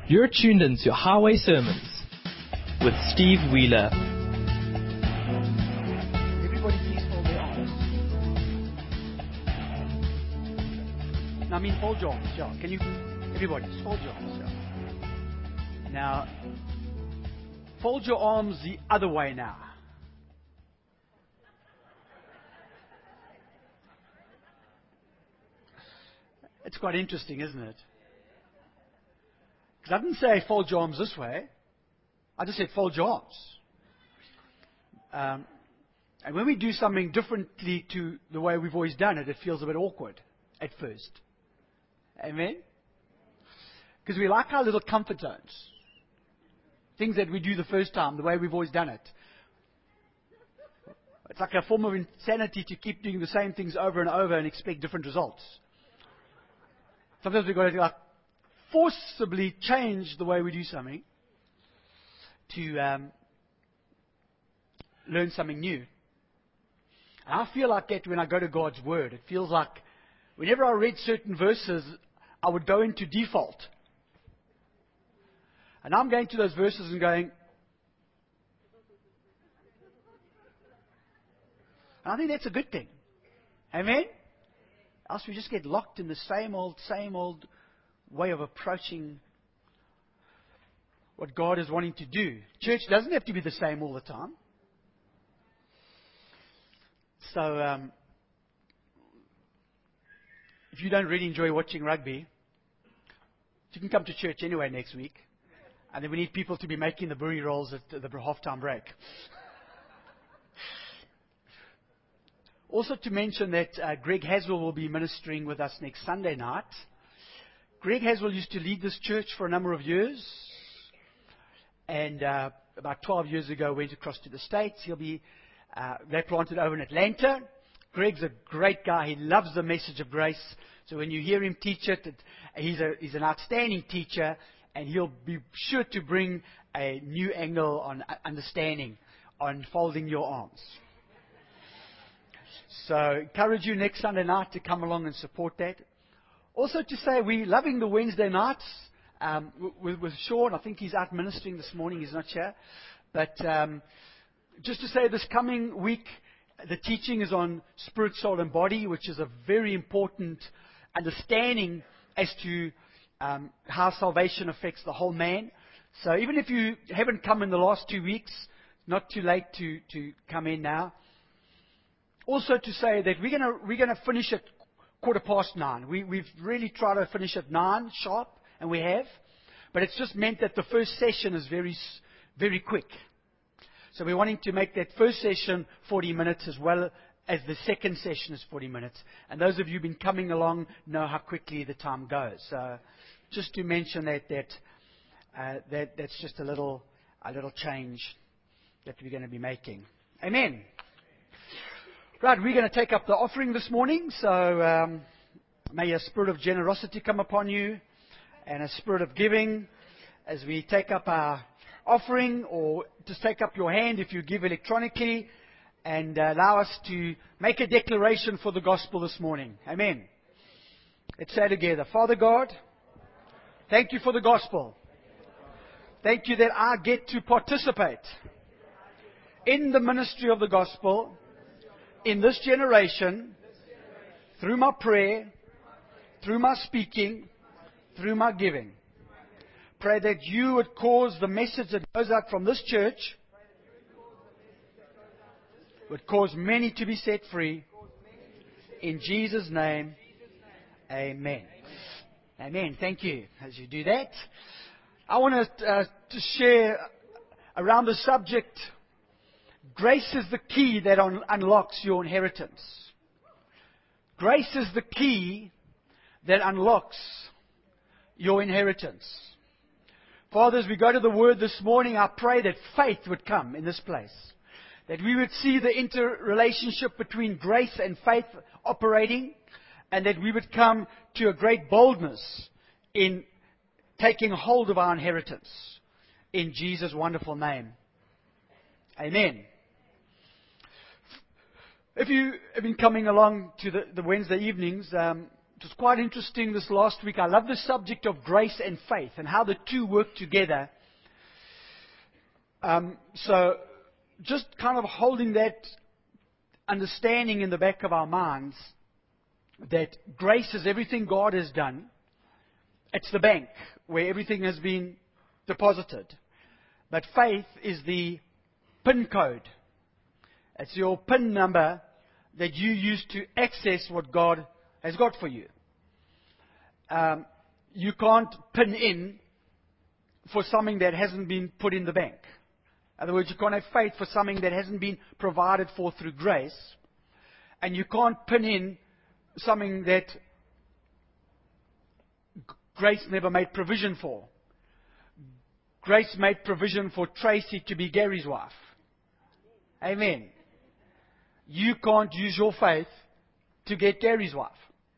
You're tuned into Highway Sermons with Steve Wheeler. Everybody please hold their arms. Now, fold your arms. Yeah. Can you, everybody, just fold your arms. Yeah. Now, fold your arms the other way now. It's quite interesting, isn't it? Because I didn't say fold your arms this way. I just said fold your arms. And when we do something differently to the way we've always done it, it feels a bit awkward at first. Amen? Because we like our little comfort zones. Things that we do the first time, the way we've always done it. It's like a form of insanity to keep doing the same things over and over and expect different results. Sometimes we've got to forcibly change the way we do something to learn something new. And I feel like that when I go to God's Word. It feels like whenever I read certain verses, I would go into default. And I'm going to those verses and going, and I think that's a good thing. Amen? Else we just get locked in the same old way of approaching what God is wanting to do. Church doesn't have to be the same all the time. So, if you don't really enjoy watching rugby, you can come to church anyway next week. And then we need people to be making the burry rolls at the half-time break. Also to mention that Greg Haswell will be ministering with us next Sunday night. Greg Haswell used to lead this church for a number of years. And about 12 years ago went across to the States. They planted over in Atlanta. Greg's a great guy. He loves the message of grace. So when you hear him teach it, he's an outstanding teacher. And he'll be sure to bring a new angle on understanding, on folding your arms. So encourage you next Sunday night to come along and support that. Also to say we're loving the Wednesday nights with Sean. I think he's out ministering this morning. He's not here. But just to say this coming week, the teaching is on spirit, soul, and body, which is a very important understanding as to how salvation affects the whole man. So even if you haven't come in the last 2 weeks, not too late to come in now. Also to say that we're gonna finish at 9:15. We've really tried to finish at 9 sharp, and we have. But it's just meant that the first session is very, very quick. So we're wanting to make that first session 40 minutes as well as the second session is 40 minutes. And those of you who've been coming along know how quickly the time goes. So just to mention that's just a little change that we're going to be making. Amen. Right, we're going to take up the offering this morning. So may a spirit of generosity come upon you and a spirit of giving as we take up our offering, or just take up your hand if you give electronically, and allow us to make a declaration for the gospel this morning. Amen. Let's say together. Father God, thank you for the gospel. Thank you that I get to participate in the ministry of the gospel in this generation through my prayer, through my speaking, through my giving. Pray that you would cause the message that goes out from this church would cause many to be set free. In Jesus' name, amen. Amen. Thank you. As you do that, I want to share around the subject, grace is the key that unlocks your inheritance. Grace is the key that unlocks your inheritance. Father, as we go to the Word this morning, I pray that faith would come in this place. That we would see the interrelationship between grace and faith operating, and that we would come to a great boldness in taking hold of our inheritance. In Jesus' wonderful name. Amen. If you have been coming along to the Wednesday evenings, it was quite interesting this last week. I love the subject of grace and faith and how the two work together. So just kind of holding that understanding in the back of our minds that grace is everything God has done. It's the bank where everything has been deposited. But faith is the PIN code. It's your PIN number that you use to access what God has got for you. You can't pin in for something that hasn't been put in the bank. In other words, you can't have faith for something that hasn't been provided for through grace. And you can't pin in something that grace never made provision for. Grace made provision for Tracy to be Gary's wife. Amen. You can't use your faith to get Gary's wife.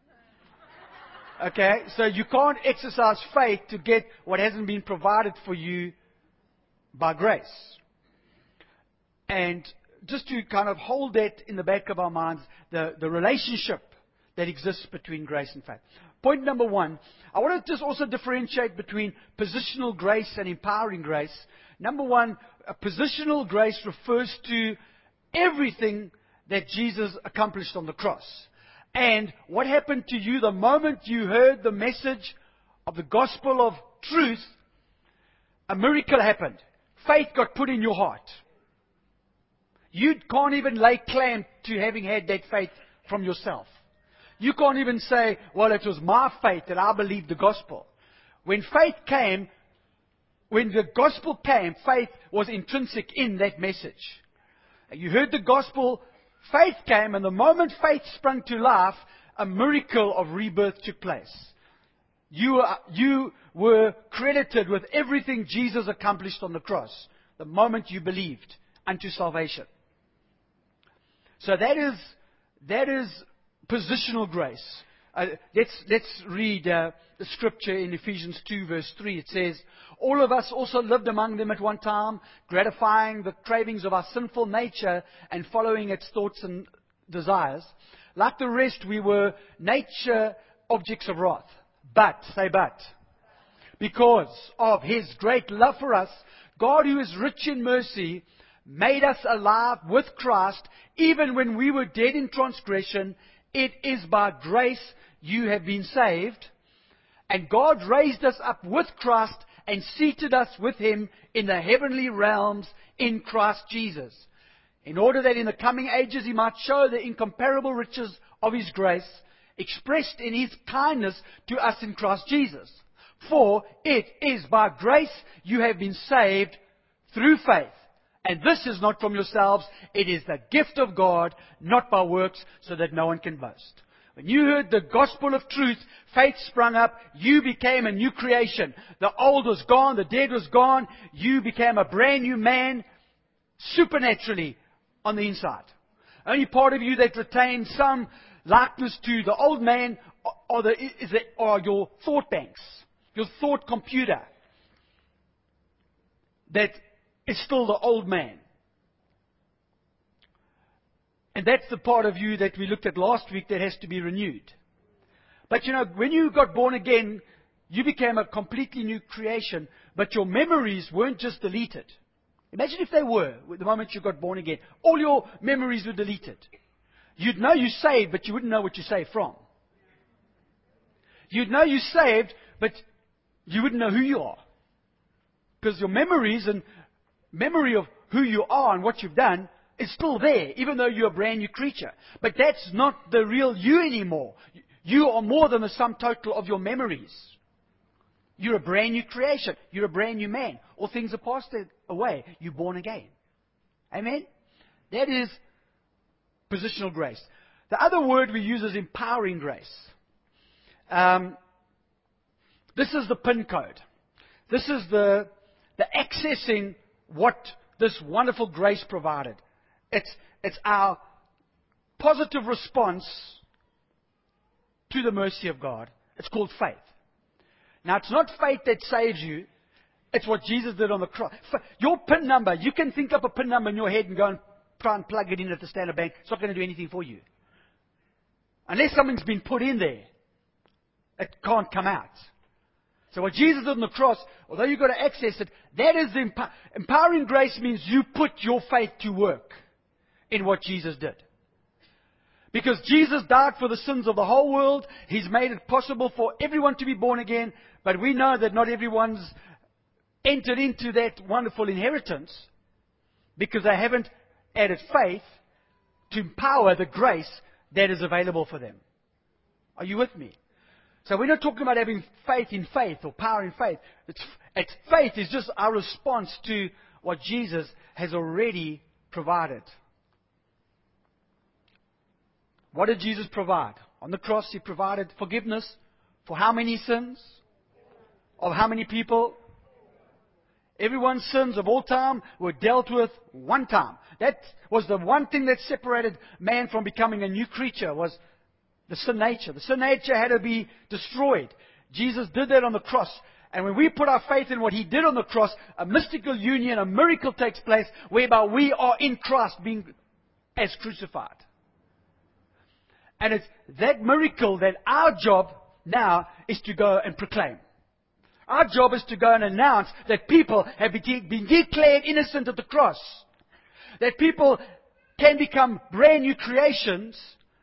Okay? So you can't exercise faith to get what hasn't been provided for you by grace. And just to kind of hold that in the back of our minds, the relationship that exists between grace and faith. Point number one, I want to just also differentiate between positional grace and empowering grace. Number one, positional grace refers to everything that Jesus accomplished on the cross. And what happened to you the moment you heard the message of the gospel of truth, a miracle happened. Faith got put in your heart. You can't even lay claim to having had that faith from yourself. You can't even say, well, it was my faith that I believed the gospel. When faith came, when the gospel came, faith was intrinsic in that message. You heard the gospel, faith came, and the moment faith sprung to life, a miracle of rebirth took place. You were credited with everything Jesus accomplished on the cross the moment you believed unto salvation. So that is positional grace. Let's read the scripture in Ephesians 2 verse 3. It says, all of us also lived among them at one time, gratifying the cravings of our sinful nature and following its thoughts and desires. Like the rest, we were nature objects of wrath. But, say but, because of His great love for us, God, who is rich in mercy, made us alive with Christ, even when we were dead in transgression. It is by grace you have been saved. And God raised us up with Christ and seated us with Him in the heavenly realms in Christ Jesus, in order that in the coming ages He might show the incomparable riches of His grace, expressed in His kindness to us in Christ Jesus. For it is by grace you have been saved through faith. And this is not from yourselves, it is the gift of God, not by works, so that no one can boast. When you heard the gospel of truth, faith sprung up, you became a new creation. The old was gone, the dead was gone, you became a brand new man, supernaturally on the inside. Only part of you that retains some likeness to the old man are your thought banks, your thought computer. That is still the old man. And that's the part of you that we looked at last week that has to be renewed. But when you got born again, you became a completely new creation, but your memories weren't just deleted. Imagine if they were, the moment you got born again. All your memories were deleted. You'd know you saved, but you wouldn't know what you saved from. You'd know you saved, but you wouldn't know who you are. Because your memories and memory of who you are and what you've done is still there, even though you're a brand new creature. But that's not the real you anymore. You are more than the sum total of your memories. You're a brand new creation. You're a brand new man. All things are passed away. You're born again. Amen? That is positional grace. The other word we use is empowering grace. This is the PIN code. This is the accessing what this wonderful grace provided. It's our positive response to the mercy of God. It's called faith. Now, it's not faith that saves you. It's what Jesus did on the cross. Your PIN number, you can think up a PIN number in your head and go and try and plug it in at the Standard Bank. It's not going to do anything for you. Unless something's been put in there It can't come out. So what Jesus did on the cross, although you've got to access it, that is the empowering grace means you put your faith to work in what Jesus did. Because Jesus died for the sins of the whole world. He's made it possible for everyone to be born again. But we know that not everyone's entered into that wonderful inheritance because they haven't added faith to empower the grace that is available for them. Are you with me? So we're not talking about having faith in faith or power in faith. It's faith is just our response to what Jesus has already provided. What did Jesus provide? On the cross, He provided forgiveness for how many sins? Of how many people? Everyone's sins of all time were dealt with one time. That was the one thing that separated man from becoming a new creature, was the sin nature. The sin nature had to be destroyed. Jesus did that on the cross. And when we put our faith in what He did on the cross, a mystical union, a miracle takes place whereby we are in Christ being as crucified. And it's that miracle that our job now is to go and proclaim. Our job is to go and announce that people have been declared innocent at the cross. That people can become brand new creations.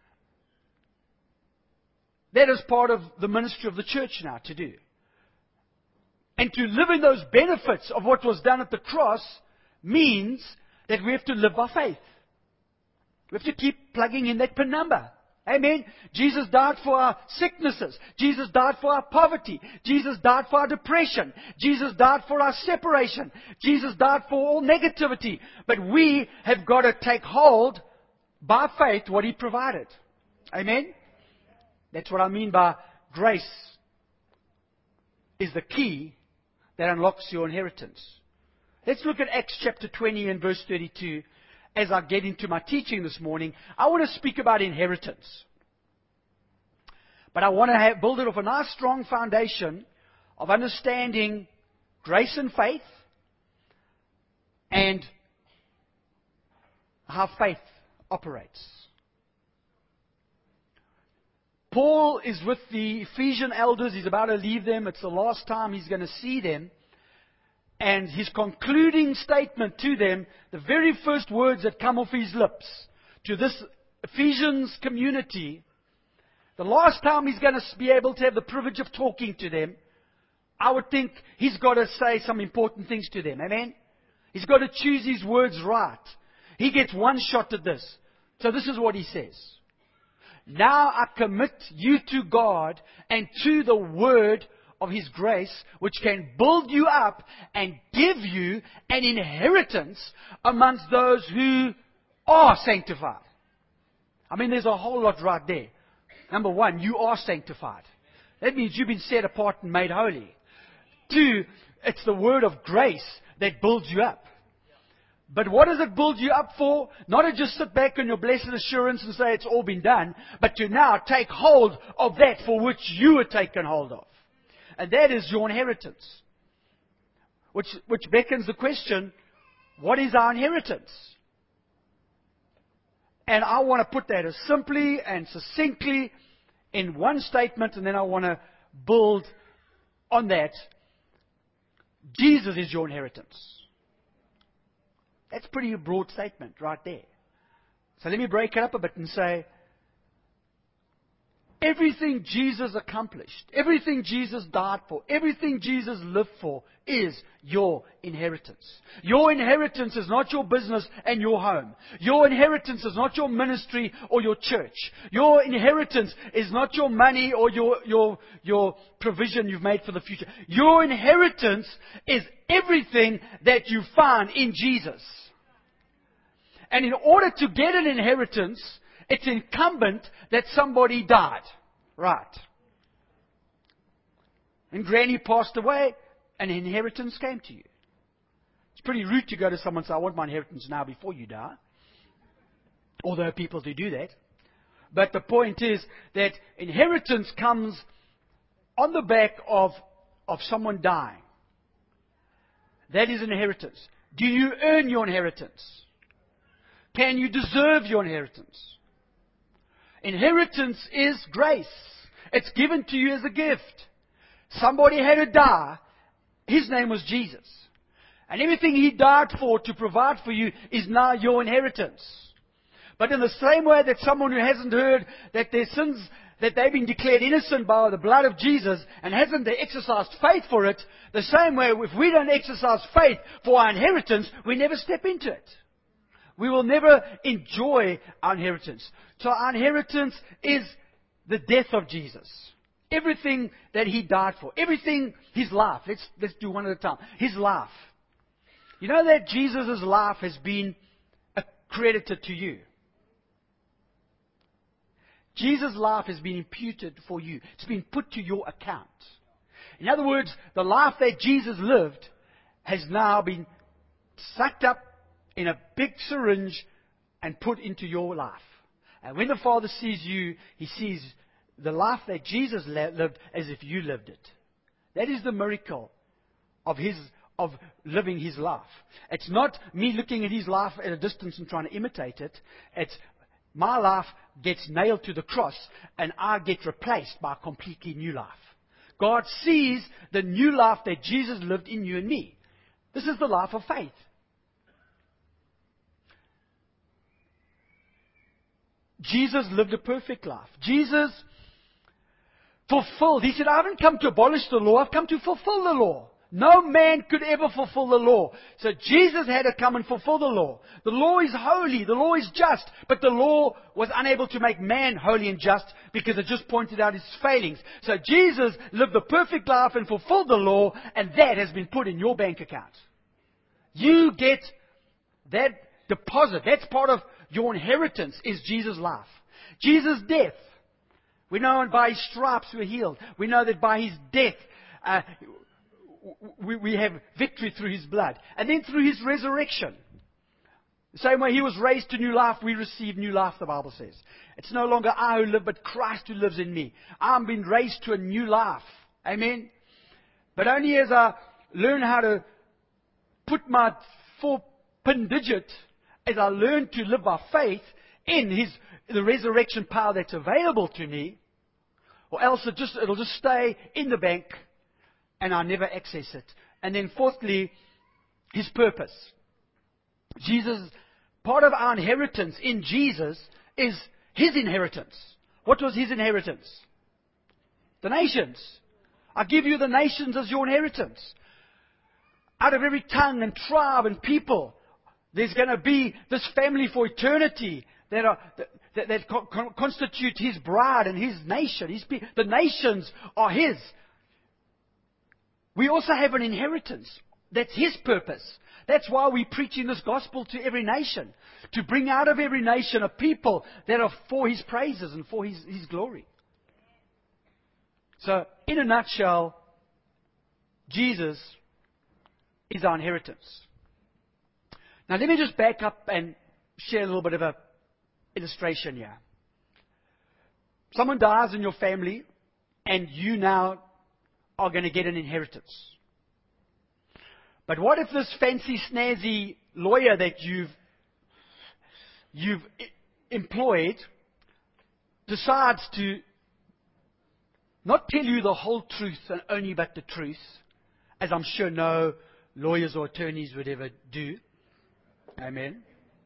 That is part of the ministry of the church now to do. And to live in those benefits of what was done at the cross means that we have to live by faith. We have to keep plugging in that pin number. Amen. Jesus died for our sicknesses. Jesus died for our poverty. Jesus died for our depression. Jesus died for our separation. Jesus died for all negativity. But we have got to take hold by faith what He provided. Amen. That's what I mean by grace is the key that unlocks your inheritance. Let's look at Acts chapter 20 and verse 32. As I get into my teaching this morning, I want to speak about inheritance. But I want to build it off a nice strong foundation of understanding grace and faith and how faith operates. Paul is with the Ephesian elders. He's about to leave them. It's the last time he's going to see them. And his concluding statement to them, the very first words that come off his lips to this Ephesians community, the last time he's going to be able to have the privilege of talking to them, I would think he's got to say some important things to them. Amen? He's got to choose his words right. He gets one shot at this. So this is what he says. Now I commit you to God and to the word of His grace, which can build you up and give you an inheritance amongst those who are sanctified. I mean, there's a whole lot right there. Number one, you are sanctified. That means you've been set apart and made holy. Two, it's the word of grace that builds you up. But what does it build you up for? Not to just sit back on your blessed assurance and say it's all been done, but to now take hold of that for which you were taken hold of. And that is your inheritance. Which beckons the question, what is our inheritance? And I want to put that as simply and succinctly in one statement, and then I want to build on that. Jesus is your inheritance. That's a pretty broad statement right there. So let me break it up a bit and say, everything Jesus accomplished, everything Jesus died for, everything Jesus lived for is your inheritance. Your inheritance is not your business and your home. Your inheritance is not your ministry or your church. Your inheritance is not your money or your provision you've made for the future. Your inheritance is everything that you find in Jesus. And in order to get an inheritance, it's incumbent that somebody died. Right. And Granny passed away, an inheritance came to you. It's pretty rude to go to someone and say, I want my inheritance now before you die. Although people do that. But the point is that inheritance comes on the back of someone dying. That is an inheritance. Do you earn your inheritance? Can you deserve your inheritance? Inheritance is grace. It's given to you as a gift. Somebody had to die. His name was Jesus. And everything He died for to provide for you is now your inheritance. But in the same way that someone who hasn't heard that their sins, that they've been declared innocent by the blood of Jesus and hasn't exercised faith for it, the same way if we don't exercise faith for our inheritance, we never step into it. We will never enjoy our inheritance. So our inheritance is the death of Jesus. Everything that He died for. Everything, His life. Let's do one at a time. His life. You know that Jesus' life has been accredited to you. Jesus' life has been imputed for you. It's been put to your account. In other words, the life that Jesus lived has now been sucked up in a big syringe and put into your life. And when the Father sees you, He sees the life that Jesus lived as if you lived it. That is the miracle of living His life. It's not me looking at His life at a distance and trying to imitate it. It's my life gets nailed to the cross and I get replaced by a completely new life. God sees the new life that Jesus lived in you and me. This is the life of faith. Jesus lived a perfect life. Jesus fulfilled. He said, I haven't come to abolish the law, I've come to fulfill the law. No man could ever fulfill the law. So Jesus had to come and fulfill the law. The law is holy, the law is just, but the law was unable to make man holy and just because it just pointed out his failings. So Jesus lived the perfect life and fulfilled the law, and that has been put in your bank account. You get that deposit. That's part of your inheritance, is Jesus' life. Jesus' death. We know by His stripes we're healed. We know that by His death we have victory through His blood. And then through His resurrection. The same way He was raised to new life, we receive new life, the Bible says. It's no longer I who live, but Christ who lives in me. I'm being raised to a new life. Amen? But only as I learn how to put my 4-pin digit, as I learn to live by faith in the resurrection power that's available to me, or else it'll just stay in the bank and I never access it. And then fourthly, His purpose. Jesus, part of our inheritance in Jesus is His inheritance. What was His inheritance? The nations. I give you the nations as your inheritance. Out of every tongue and tribe and people, there's going to be this family for eternity that constitute His bride and His nation. The nations are His. We also have an inheritance. That's His purpose. That's why we're preaching this gospel to every nation. To bring out of every nation a people that are for His praises and for His glory. So, in a nutshell, Jesus is our inheritance. Now let me just back up and share a little bit of an illustration here. Someone dies in your family and you now are going to get an inheritance. But what if this fancy snazzy lawyer that you've employed decides to not tell you the whole truth and only but the truth, as I'm sure no lawyers or attorneys would ever do. Amen.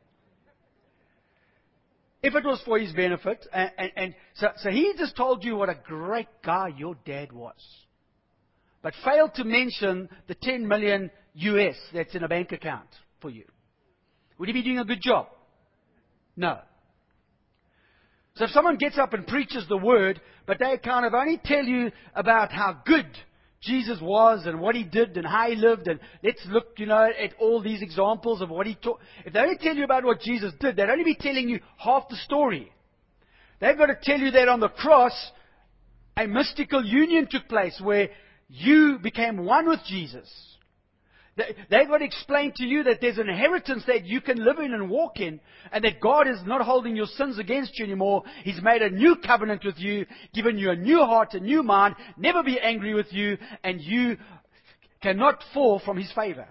If it was for his benefit, so he just told you what a great guy your dad was, but failed to mention the 10 million US that's in a bank account for you. Would he be doing a good job? No. So if someone gets up and preaches the word, but they kind of only tell you about how good Jesus was and what He did and how He lived, and let's look, at all these examples of what He taught. If they only tell you about what Jesus did, they'd only be telling you half the story. They've got to tell you that on the cross, a mystical union took place where you became one with Jesus. They've got to explain to you that there's an inheritance that you can live in and walk in, and that God is not holding your sins against you anymore. He's made a new covenant with you, given you a new heart, a new mind, never be angry with you, and you cannot fall from His favor.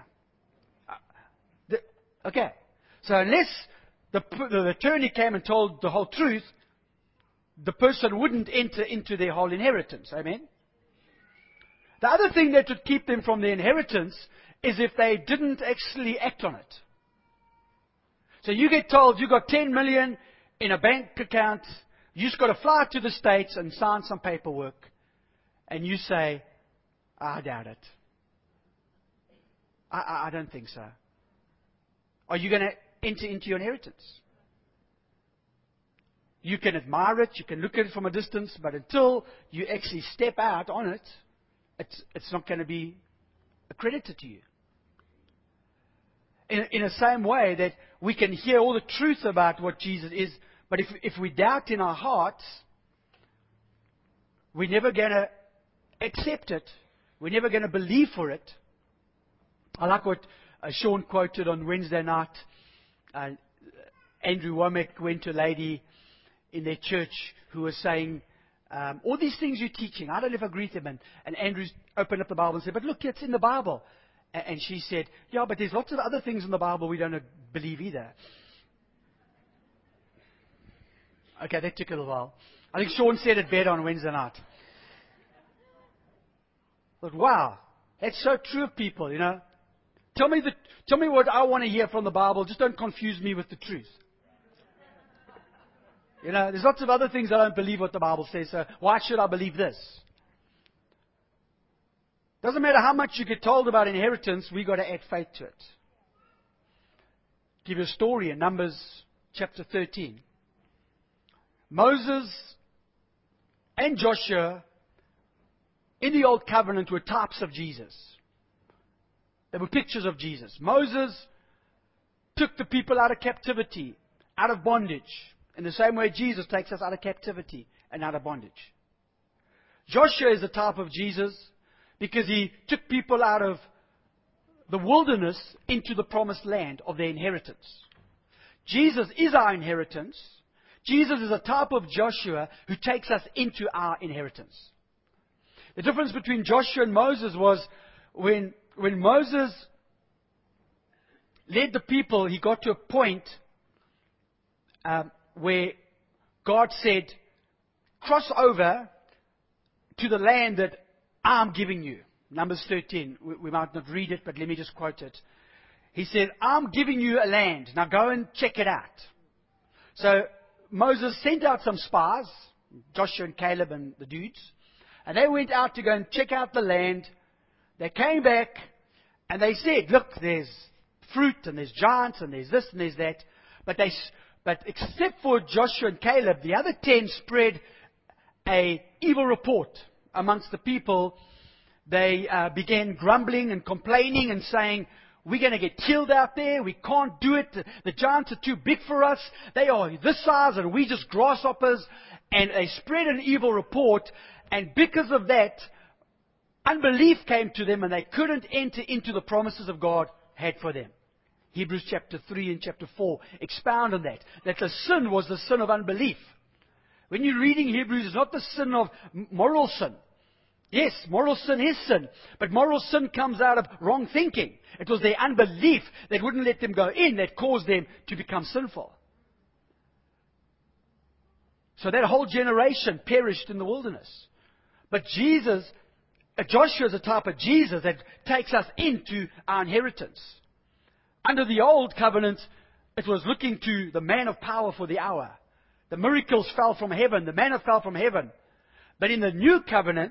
Okay. So unless the attorney came and told the whole truth, the person wouldn't enter into their whole inheritance. Amen? The other thing that would keep them from their inheritance is if they didn't actually act on it. So you get told you got 10 million in a bank account, you just got to fly to the States and sign some paperwork, and you say, I doubt it. I don't think so. Are you going to enter into your inheritance? You can admire it, you can look at it from a distance, but until you actually step out on it, it's not going to be accredited to you. In the same way that we can hear all the truth about what Jesus is, but if we doubt in our hearts, we're never going to accept it. We're never going to believe for it. I like what Sean quoted on Wednesday night. Andrew Womack went to a lady in their church who was saying, all these things you're teaching, I don't ever agree with them. And Andrew opened up the Bible and said, but look, it's in the Bible. And she said, yeah, but there's lots of other things in the Bible we don't believe either. Okay, that took a little while. I think Sean said it better on Wednesday night. But wow, that's so true of people, you know. Tell me what I want to hear from the Bible. Just don't confuse me with the truth. You know, there's lots of other things I don't believe what the Bible says, so why should I believe this? Doesn't matter how much you get told about inheritance, we've got to add faith to it. Give you a story in Numbers chapter 13. Moses and Joshua in the Old Covenant were types of Jesus. They were pictures of Jesus. Moses took the people out of captivity, out of bondage, in the same way Jesus takes us out of captivity and out of bondage. Joshua is a type of Jesus because he took people out of the wilderness into the promised land of their inheritance. Jesus is our inheritance. Jesus is a type of Joshua who takes us into our inheritance. The difference between Joshua and Moses was when Moses led the people, he got to a point where God said, cross over to the land that I'm giving you. Numbers 13. We might not read it, but let me just quote it. He said, I'm giving you a land. Now go and check it out. So Moses sent out some spies, Joshua and Caleb and the dudes, and they went out to go and check out the land. They came back and they said, look, there's fruit and there's giants and there's this and there's that. But except for Joshua and Caleb, the other 10 spread an evil report amongst the people. They began grumbling and complaining and saying, we're going to get killed out there. We can't do it. The giants are too big for us. They are this size and we just grasshoppers. And they spread an evil report. And because of that, unbelief came to them and they couldn't enter into the promises of God had for them. Hebrews chapter 3 and chapter 4 expound on that. That the sin was the sin of unbelief. When you're reading Hebrews, it's not the sin of moral sin. Yes, moral sin is sin. But moral sin comes out of wrong thinking. It was their unbelief that wouldn't let them go in that caused them to become sinful. So that whole generation perished in the wilderness. But Joshua is a type of Jesus that takes us into our inheritance. Under the old covenant, it was looking to the man of power for the hour. The miracles fell from heaven. The manna fell from heaven. But in the new covenant,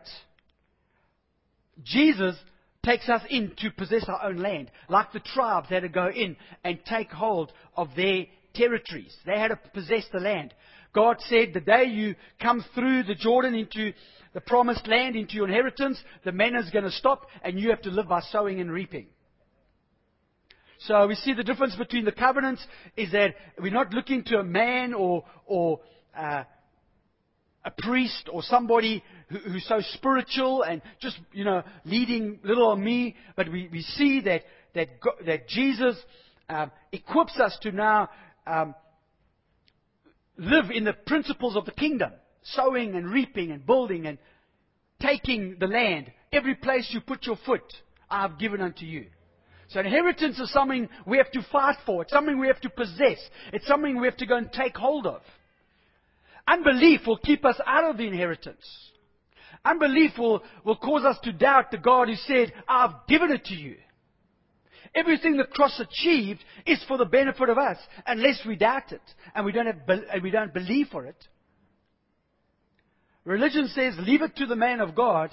Jesus takes us in to possess our own land. Like the tribes, they had to go in and take hold of their territories. They had to possess the land. God said, the day you come through the Jordan into the promised land, into your inheritance, the manna is going to stop and you have to live by sowing and reaping. So we see the difference between the covenants is that we're not looking to a man or a priest or somebody who's so spiritual and just, leading little on me. But we see that Jesus equips us to now live in the principles of the kingdom. Sowing and reaping and building and taking the land. Every place you put your foot, I have given unto you. So inheritance is something we have to fight for. It's something we have to possess. It's something we have to go and take hold of. Unbelief will keep us out of the inheritance. Unbelief will cause us to doubt the God who said, I've given it to you. Everything the cross achieved is for the benefit of us, unless we doubt it and we don't believe for it. Religion says, leave it to the man of God.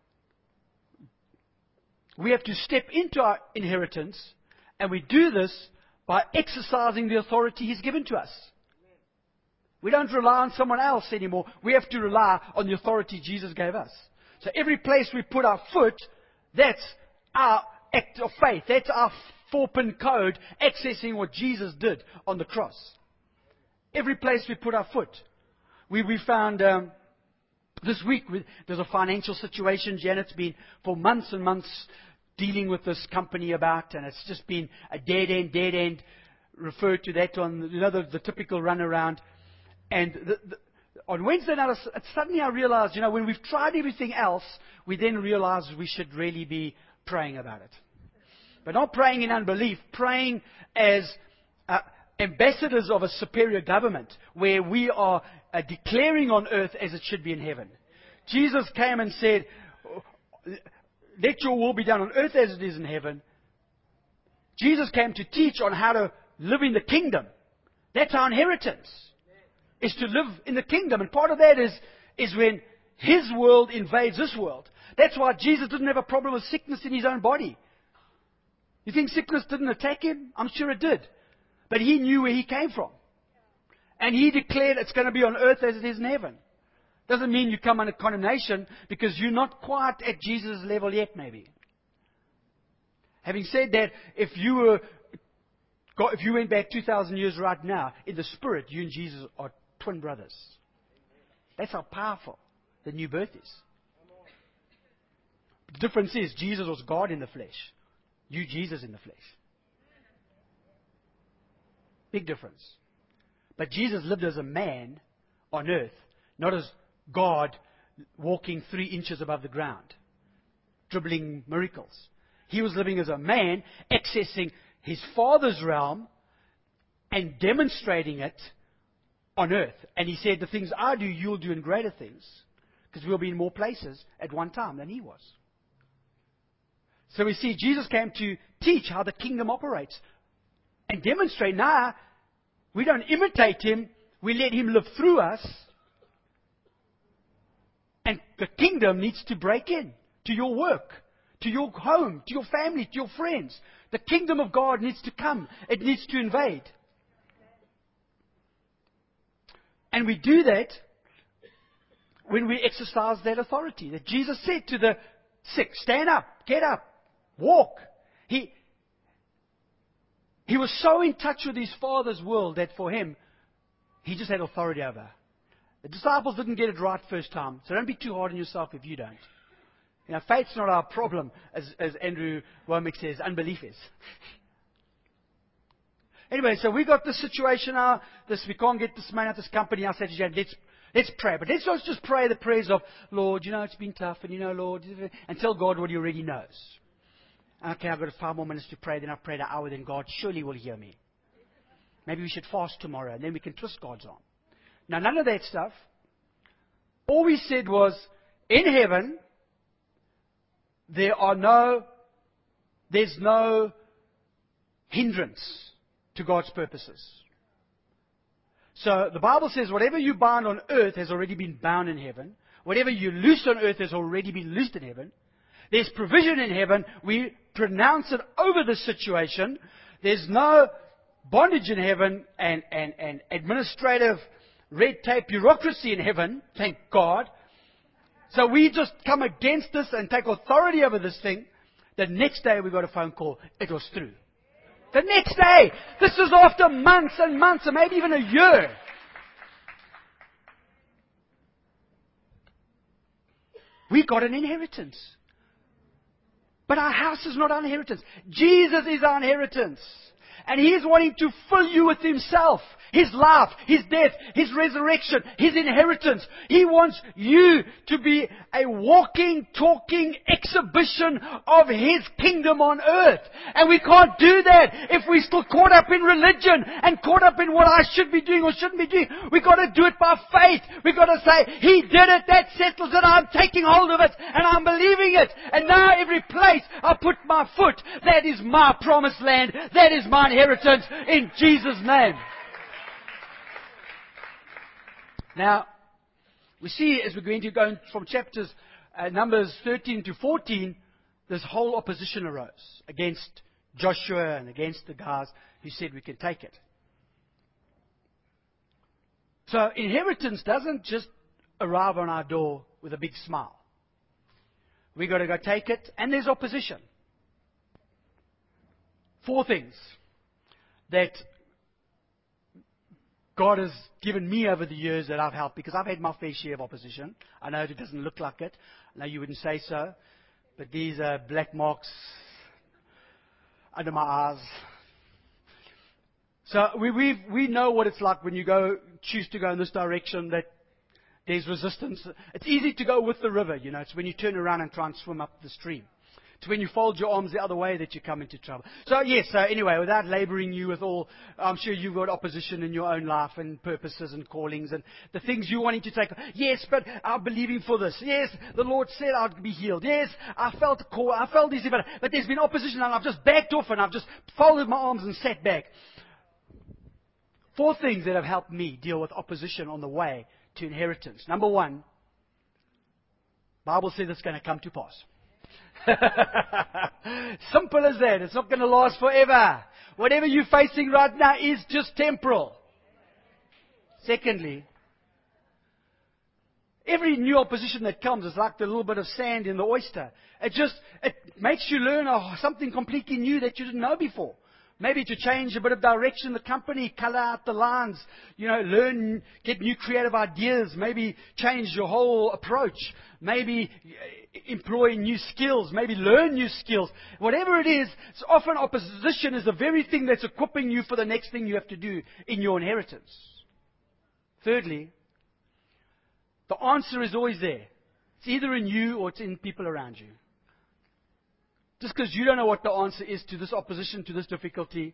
We have to step into our inheritance, and we do this by exercising the authority He's given to us. We don't rely on someone else anymore. We have to rely on the authority Jesus gave us. So every place we put our foot, that's our act of faith. That's our 4-pin code accessing what Jesus did on the cross. Every place we put our foot. We found this week there's a financial situation Janet's been for months and months dealing with this company about, and it's just been a dead end, referred to that on the typical runaround. And on Wednesday night, suddenly I realized, when we've tried everything else, we then realize we should really be praying about it. But not praying in unbelief, praying as ambassadors of a superior government, where we are declaring on earth as it should be in heaven. Jesus came and said, let your will be done on earth as it is in heaven. Jesus came to teach on how to live in the kingdom. That's our inheritance, is to live in the kingdom. And part of that is when His world invades this world. That's why Jesus didn't have a problem with sickness in His own body. You think sickness didn't attack Him? I'm sure it did. But He knew where He came from. And He declared it's going to be on earth as it is in heaven. Doesn't mean you come under condemnation, because you're not quite at Jesus' level yet, maybe. Having said that, if you went back 2,000 years right now, in the spirit, you and Jesus are twin brothers. That's how powerful the new birth is. The difference is, Jesus was God in the flesh. You, Jesus in the flesh. Big difference. But Jesus lived as a man on earth, not as God walking 3 inches above the ground, dribbling miracles. He was living as a man, accessing His Father's realm and demonstrating it on earth. And He said, the things I do, you'll do in greater things, because we'll be in more places at one time than He was. So we see Jesus came to teach how the kingdom operates and demonstrate. Now, we don't imitate Him, we let Him live through us. And the kingdom needs to break in to your work, to your home, to your family, to your friends. The kingdom of God needs to come. It needs to invade. And we do that when we exercise that authority that Jesus said to the sick, stand up, get up, walk. He was so in touch with His Father's world that for Him, He just had authority over. The disciples didn't get it right first time, so don't be too hard on yourself if you don't. Faith's not our problem, as Andrew Womack says, unbelief is. Anyway, so we got this situation now. We can't get this man out of this company. I said to Jan, let's pray. But let's not just pray the prayers of, Lord, it's been tough, and Lord, and tell God what He already knows. Okay, I've got 5 more minutes to pray, then I've prayed an hour, then God surely will hear me. Maybe we should fast tomorrow, and then we can twist God's arm. Now, none of that stuff. All we said was, in heaven, there's no hindrance to God's purposes. So the Bible says, whatever you bind on earth has already been bound in heaven. Whatever you loose on earth has already been loosed in heaven. There's provision in heaven. We pronounce it over the situation. There's no bondage in heaven and administrative red tape bureaucracy in heaven, thank God. So we just come against this and take authority over this thing. The next day we got a phone call. It was through. The next day. This is after months and months, and maybe even a year. We got an inheritance. But our house is not our inheritance. Jesus is our inheritance. And He is wanting to fill you with Himself. His life, His death, His resurrection, His inheritance. He wants you to be a walking, talking exhibition of His kingdom on earth. And we can't do that if we're still caught up in religion and caught up in what I should be doing or shouldn't be doing. We've got to do it by faith. We've got to say, He did it, that settles it, I'm taking hold of it, and I'm believing it. And now every place I put my foot, that is my promised land, that is my inheritance in Jesus' name. Now, we see as we're going to go from chapters Numbers 13 to 14, this whole opposition arose against Joshua and against the guys who said we can take it. So inheritance doesn't just arrive on our door with a big smile. We've got to go take it, and there's opposition. 4 things that God has given me over the years that I've helped, because I've had my fair share of opposition. I know it doesn't look like it. I know you wouldn't say so. But these are black marks under my eyes. So we know what it's like when you choose to go in this direction, that there's resistance. It's easy to go with the river, you know. It's when you turn around and try and swim up the stream. It's when you fold your arms the other way that you come into trouble. So yes, anyway, without laboring you with all, I'm sure you've got opposition in your own life and purposes and callings and the things you're wanting to take. Yes, but I'm believing for this. Yes, the Lord said I'd be healed. Yes, I felt a call. I felt this, but there's been opposition and I've just backed off and I've just folded my arms and sat back. 4 things that have helped me deal with opposition on the way to inheritance. Number 1, Bible says it's going to come to pass. Simple as that. It's not going to last forever. Whatever you're facing right now is just temporal. Secondly, every new opposition that comes is like the little bit of sand in the oyster. It makes you learn something completely new that you didn't know before. Maybe to change a bit of direction in the company, color out the lines, learn, get new creative ideas, maybe change your whole approach, maybe employ new skills, maybe learn new skills. Whatever it is, so often opposition is the very thing that's equipping you for the next thing you have to do in your inheritance. Thirdly, the answer is always there. It's either in you or it's in people around you. Just because you don't know what the answer is to this opposition, to this difficulty,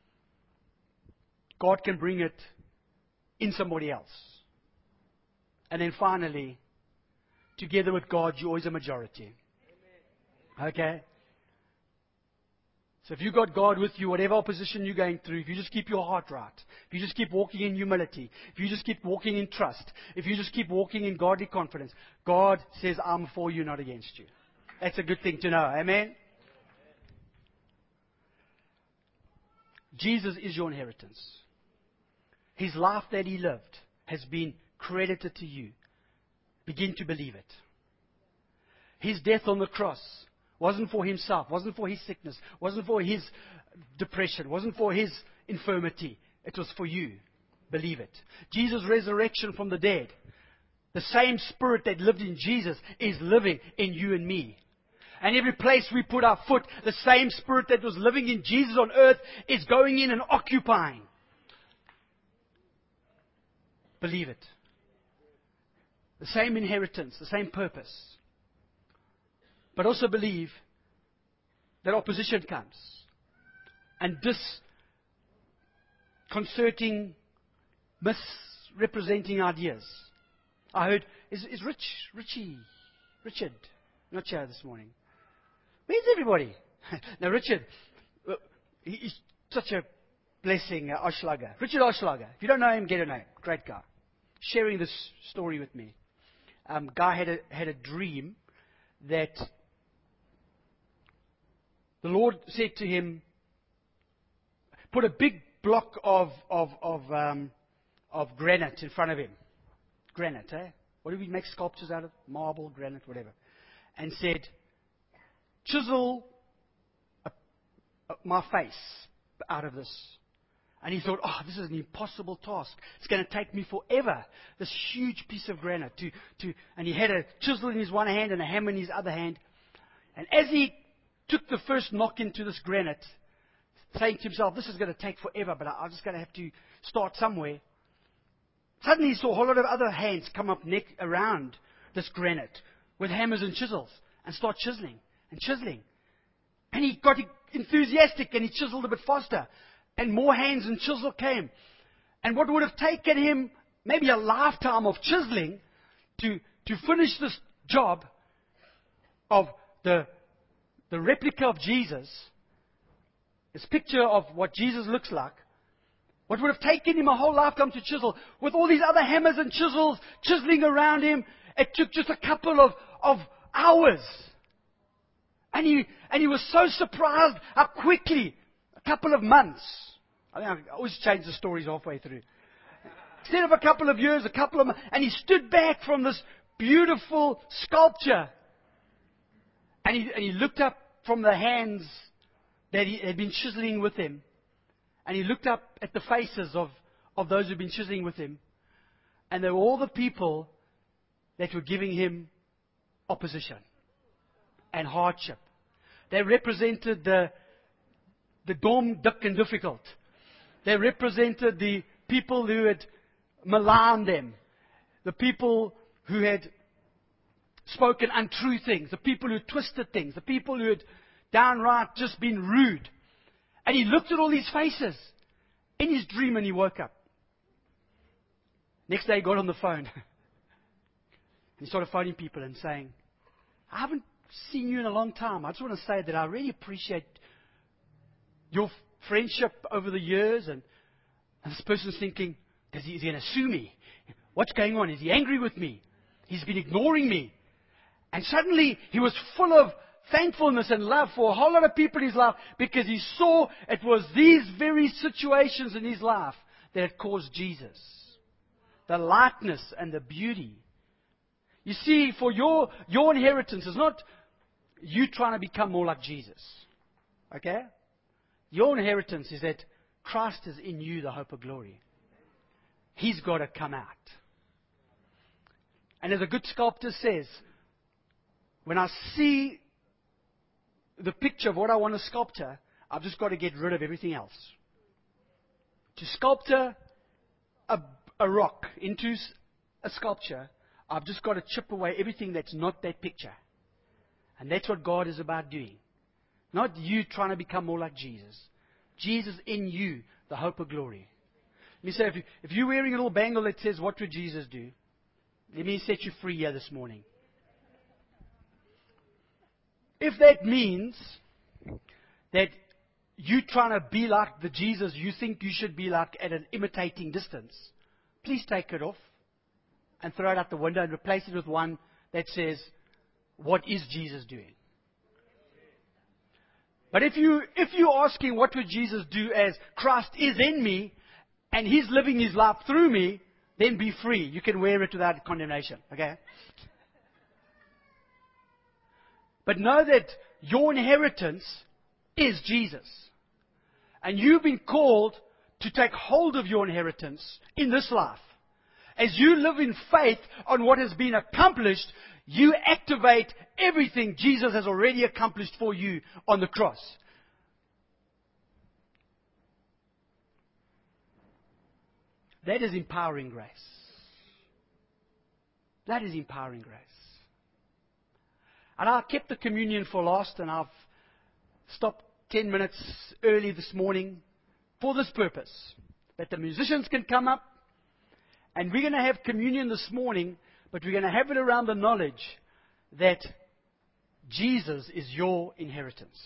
God can bring it in somebody else. And then finally, together with God, you're always a majority. Okay? So if you've got God with you, whatever opposition you're going through, if you just keep your heart right, if you just keep walking in humility, if you just keep walking in trust, if you just keep walking in godly confidence, God says, I'm for you, not against you. That's a good thing to know. Amen? Jesus is your inheritance. His life that He lived has been credited to you. Begin to believe it. His death on the cross wasn't for Himself, wasn't for His sickness, wasn't for His depression, wasn't for His infirmity. It was for you. Believe it. Jesus' resurrection from the dead, the same Spirit that lived in Jesus is living in you and me. And every place we put our foot, the same Spirit that was living in Jesus on earth is going in and occupying. Believe it. The same inheritance, the same purpose. But also believe that opposition comes. And disconcerting, misrepresenting ideas. I heard, is Richard, not here this morning. Where's everybody? Now, Richard, he's such a blessing, Oschlager. Richard Oschlager. If you don't know him, get a name. Great guy. Sharing this story with me. Guy had a dream that the Lord said to him, put a big block of granite in front of him. Granite, eh? What do we make sculptures out of? Marble, granite, whatever. And said, chisel my face out of this. And he thought, this is an impossible task. It's going to take me forever. This huge piece of granite and he had a chisel in his one hand and a hammer in his other hand. And as he took the first knock into this granite, saying to himself, this is going to take forever, but I'm just going to have to start somewhere. Suddenly he saw a whole lot of other hands come up around this granite with hammers and chisels and start chiseling and chiseling. And he got enthusiastic and he chiseled a bit faster. And more hands and chisel came. And what would have taken him maybe a lifetime of chiseling to finish this job of the replica of Jesus, this picture of what Jesus looks like, what would have taken him a whole lifetime to chisel, with all these other hammers and chisels chiseling around him, it took just a couple of hours. And he was so surprised how quickly, a couple of months. I always change the stories halfway through. Instead of a couple of years, a couple of months. And he stood back from this beautiful sculpture. And he looked up from the hands that he had been chiseling with him. And he looked up at the faces of those who'd been chiseling with him. And they were all the people that were giving him opposition and hardship. They represented the dom, dick, and difficult. They represented the people who had maligned them, the people who had spoken untrue things, the people who twisted things, the people who had downright just been rude. And he looked at all these faces in his dream and he woke up. Next day he got on the phone. And he started phoning people and saying, I haven't seen you in a long time. I just want to say that I really appreciate your friendship over the years. And this person's thinking, is he going to sue me? What's going on? Is he angry with me? He's been ignoring me. And suddenly he was full of thankfulness and love for a whole lot of people in his life, because he saw it was these very situations in his life that had caused Jesus. The lightness and the beauty. You see, for your inheritance is not you trying to become more like Jesus. Okay? Your inheritance is that Christ is in you, the hope of glory. He's got to come out. And as a good sculptor says, when I see the picture of what I want to sculpture, I've just got to get rid of everything else. To sculpture a rock into a sculpture, I've just got to chip away everything that's not that picture. And that's what God is about doing. Not you trying to become more like Jesus. Jesus in you, the hope of glory. Let me say, if you're wearing a little bangle that says, what would Jesus do? Let me set you free here this morning. If that means that you trying to be like the Jesus you think you should be like at an imitating distance, please take it off and throw it out the window and replace it with one that says, what is Jesus doing? But if you're asking what would Jesus do as Christ is in me and He's living His life through me, then be free. You can wear it without condemnation. Okay? But know that your inheritance is Jesus. And you've been called to take hold of your inheritance in this life. As you live in faith on what has been accomplished, you activate everything Jesus has already accomplished for you on the cross. That is empowering grace. That is empowering grace. And I kept the communion for last, and I've stopped 10 minutes early this morning for this purpose. That the musicians can come up, and we're going to have communion this morning, but we're going to have it around the knowledge that Jesus is your inheritance.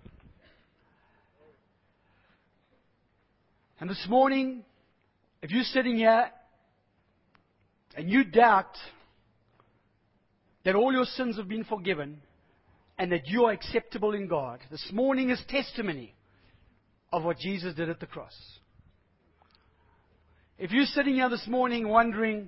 And this morning, if you're sitting here and you doubt that all your sins have been forgiven and that you are acceptable in God, this morning is testimony of what Jesus did at the cross. If you're sitting here this morning wondering,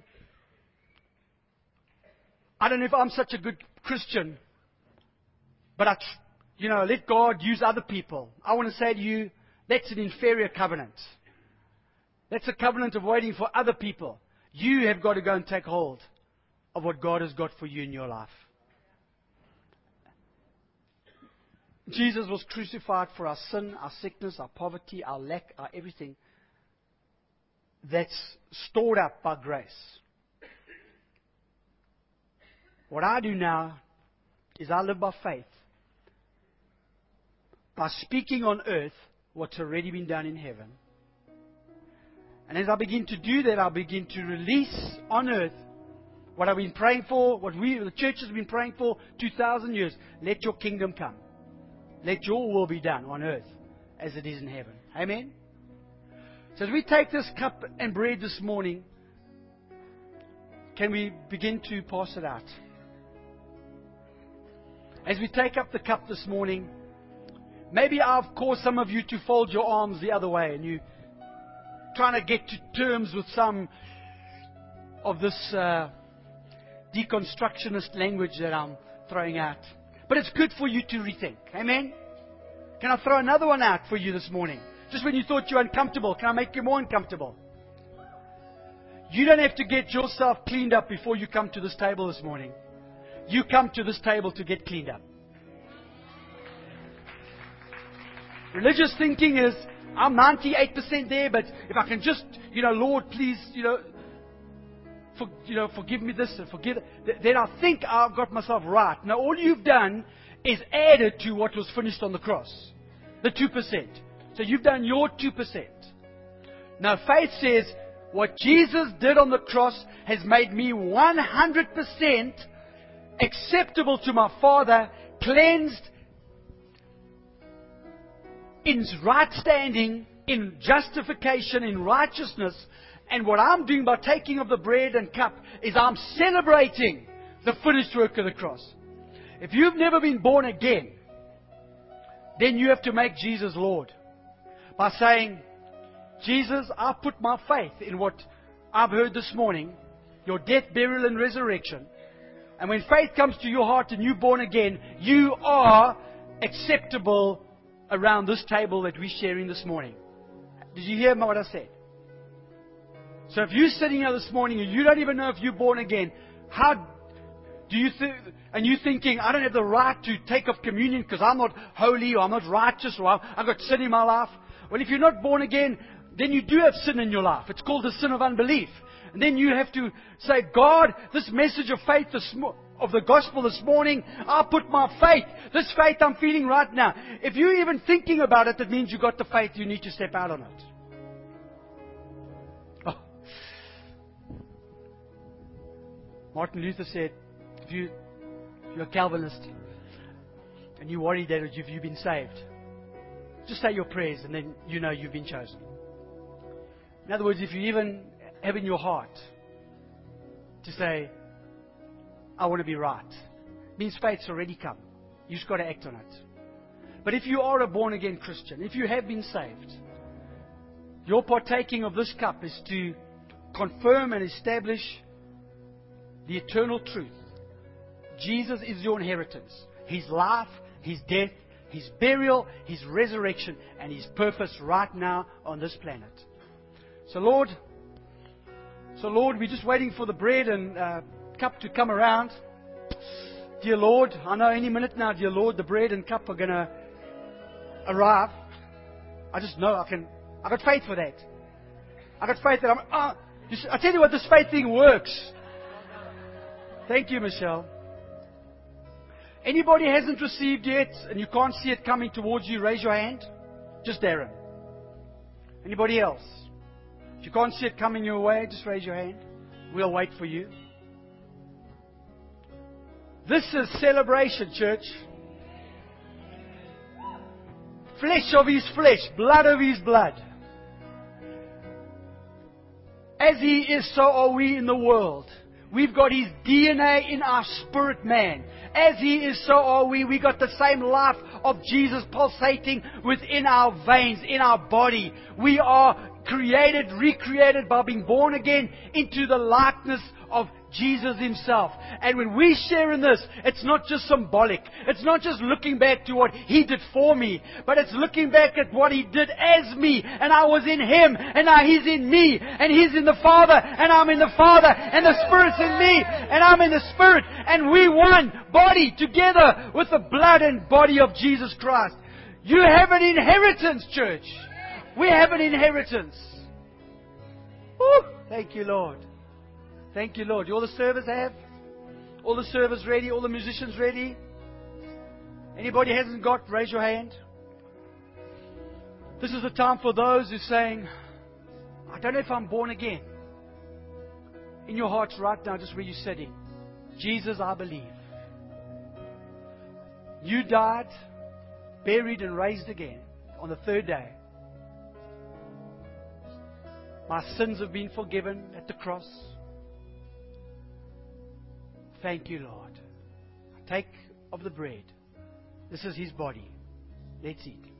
I don't know if I'm such a good Christian, but let God use other people. I want to say to you, that's an inferior covenant. That's a covenant of waiting for other people. You have got to go and take hold of what God has got for you in your life. Jesus was crucified for our sin, our sickness, our poverty, our lack, our everything. That's stored up by grace. What I do now is I live by faith. By speaking on earth what's already been done in heaven. And as I begin to do that, I begin to release on earth what I've been praying for, what the church has been praying for 2,000 years. Let your kingdom come. Let your will be done on earth as it is in heaven. Amen? So as we take this cup and bread this morning, can we begin to pass it out? As we take up the cup this morning, maybe I've caused some of you to fold your arms the other way and you're trying to get to terms with some of this deconstructionist language that I'm throwing out. But it's good for you to rethink. Amen? Can I throw another one out for you this morning? Just when you thought you were uncomfortable, can I make you more uncomfortable? You don't have to get yourself cleaned up before you come to this table this morning. You come to this table to get cleaned up. Religious thinking is, I'm 98% there, but if I can just, Lord, please, forgive me this and forgive that, then I think I've got myself right. Now, all you've done is added to what was finished on the cross. The 2%. So you've done your 2%. Now, faith says, what Jesus did on the cross has made me 100% acceptable to my Father, cleansed, in right standing, in justification, in righteousness. And what I'm doing by taking of the bread and cup is I'm celebrating the finished work of the cross. If you've never been born again, then you have to make Jesus Lord. By saying, Jesus, I put my faith in what I've heard this morning, your death, burial, and resurrection. And when faith comes to your heart and you're born again, you are acceptable around this table that we're sharing this morning. Did you hear what I said? So if you're sitting here this morning and you don't even know if you're born again, how do you think, and you're thinking, I don't have the right to take off communion because I'm not holy or I'm not righteous or I've got sin in my life. Well, if you're not born again, then you do have sin in your life. It's called the sin of unbelief. And then you have to say, God, this message of faith of the gospel this morning, I put my faith, this faith I'm feeling right now. If you're even thinking about it, that means you've got the faith, you need to step out on it. Oh. Martin Luther said, if you're a Calvinist and you're worried that you've been saved, just say your prayers and then you know you've been chosen. In other words, if you even have in your heart to say, I want to be right, it means faith's already come. You've just got to act on it. But if you are a born-again Christian, if you have been saved, your partaking of this cup is to confirm and establish the eternal truth. Jesus is your inheritance. His life, His death, His burial, His resurrection, and His purpose right now on this planet. So Lord, we're just waiting for the bread and cup to come around. Dear Lord, I know any minute now, dear Lord, the bread and cup are going to arrive. I just know I got faith for that. I got faith that I tell you what, this faith thing works. Thank you, Michelle. Anybody hasn't received yet and you can't see it coming towards you, raise your hand. Just Darren. Anybody else? If you can't see it coming your way, just raise your hand. We'll wait for you. This is celebration, church. Flesh of His flesh, blood of His blood. As He is, so are we in the world. We've got His DNA in our spirit man. As He is, so are we. We got the same life of Jesus pulsating within our veins, in our body. We are created, recreated by being born again into the likeness of Jesus Himself. And when we share in this, it's not just symbolic. It's not just looking back to what He did for me, but it's looking back at what He did as me. And I was in Him, and now He's in me, and He's in the Father, and I'm in the Father, and the Spirit's in me, and I'm in the Spirit, and we one body together with the blood and body of Jesus Christ. You have an inheritance, church. We have an inheritance. Woo! Thank you, Lord. Thank you, Lord. All the servers have? All the servers ready? All the musicians ready? Anybody hasn't got? Raise your hand. This is the time for those who are saying, I don't know if I'm born again. In your hearts right now, just where you're sitting. Jesus, I believe. You died, buried and raised again on the third day. My sins have been forgiven at the cross. Thank you, Lord. Take of the bread. This is His body. Let's eat.